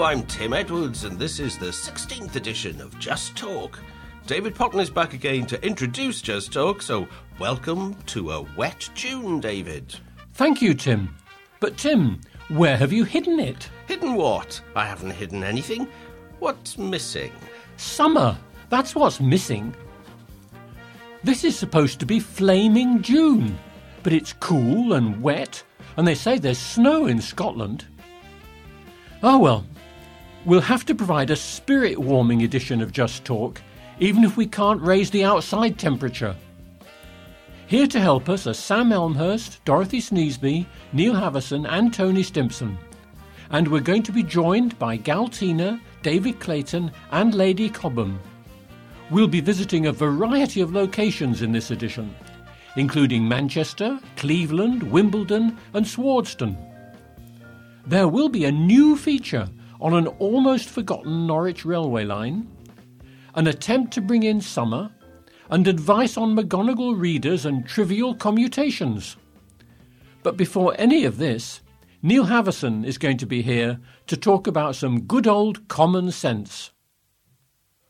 I'm Tim Edwards, and this is the 16th edition of Just Talk. David Potton is back again to introduce Just Talk, so welcome to a wet June, David. Thank you, Tim. But Tim, where have you hidden it? Hidden what? I haven't hidden anything. What's missing? Summer. That's what's missing. This is supposed to be flaming June, but it's cool and wet, and they say there's snow in Scotland. Oh well, we'll have to provide a spirit-warming edition of Just Talk, even if we can't raise the outside temperature. Here to help us are Sam Elmhurst, Dorothy Sneesby, Neil Havison and Tony Stimpson. And we're going to be joined by Gal Tina, David Clayton and Lady Cobham. We'll be visiting a variety of locations in this edition, including Manchester, Cleveland, Wimbledon and Swardston. There will be a new feature on an almost forgotten Norwich railway line, an attempt to bring in summer, and advice on McGonagall readers and trivial commutations. But before any of this, Neil Havison is going to be here to talk about some good old common sense.